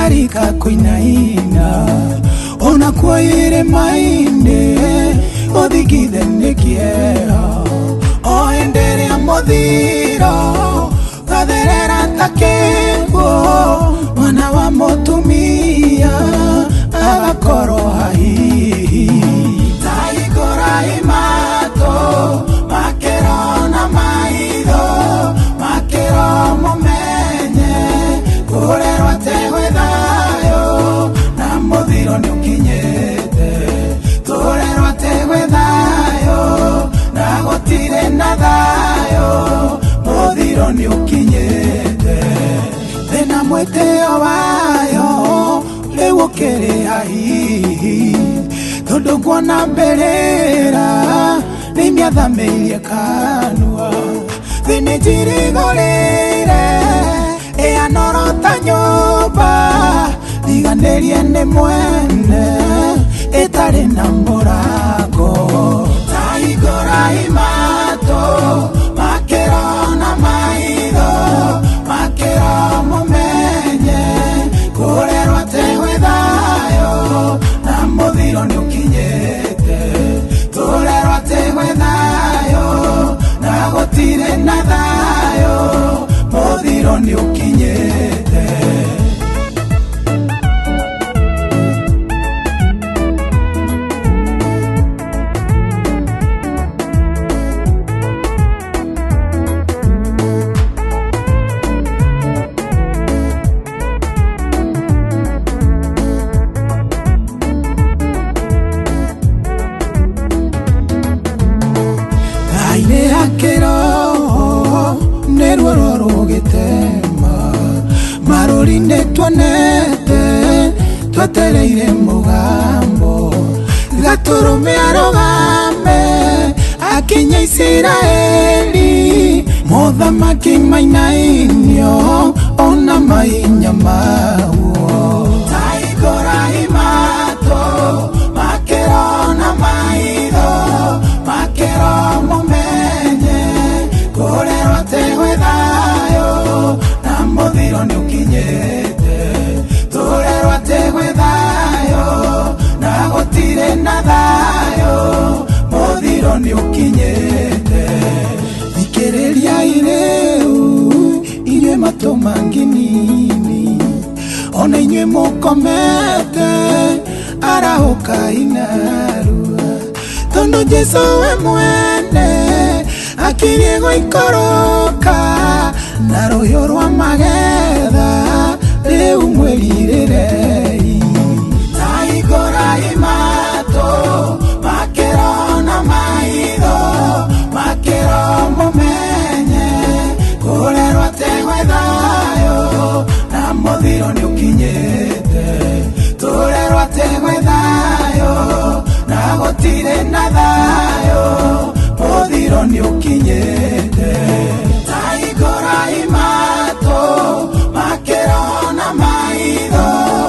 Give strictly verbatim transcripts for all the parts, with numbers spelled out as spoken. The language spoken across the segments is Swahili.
karika kuinaina ona kuire mainde othigithe nikiera o endere amuthiro gatherera takego mwana wa mutumia agakoro hahihi taigora imato makero na maitho makero mumenye kurerwa tegwe thayo na muthiro ni ukinyete turerwa tegwe thayo na gutire na thayo muthiro ni ukinyete thina mwiteo wayo riu ukiri hahihi tondu nguona mberera nimiathamirie kanua thini njirigurire ianorota nyumba thiganirie ni mwene itari na murango taigora imato makero na maitho makero mumenye kurerwa tegwe thayo na muthiro ni ukinyete turerwa tegwe thayo na gutire na thayo muthiro ni ukinyete marurinde tuonete twetereire mugambo gaturume arogame akinya Isiraeli muthamaki mainainio ona mainya maguo taigora imato makero na maitho makero mumenye kurerwa tegwe thayo na muthiro ni ukinyete turerwa tegwe thayo na gutire na thayo muthiro ni ukinyete thikiriria iriu inyue matu manginini ona inyue mukomete arahuka inarua tondu Jesu we mwene akirie guikoroka na ruhio rwa magetha riu mwirirei taigora imato makero na maitho makero mumenye kurerwa tegwe thayo na muthiro ni ukinyete turerwa tegwe thayo na gutire na thayo muthiro ni ukinyete taigora imato makero na maitho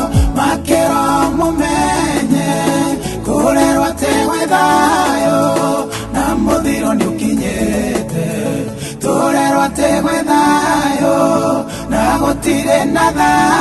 makero mumenye kurerwa tegwe thayo na muthiro ni ukinyete turerwa tegwe thayo na gutire na thayo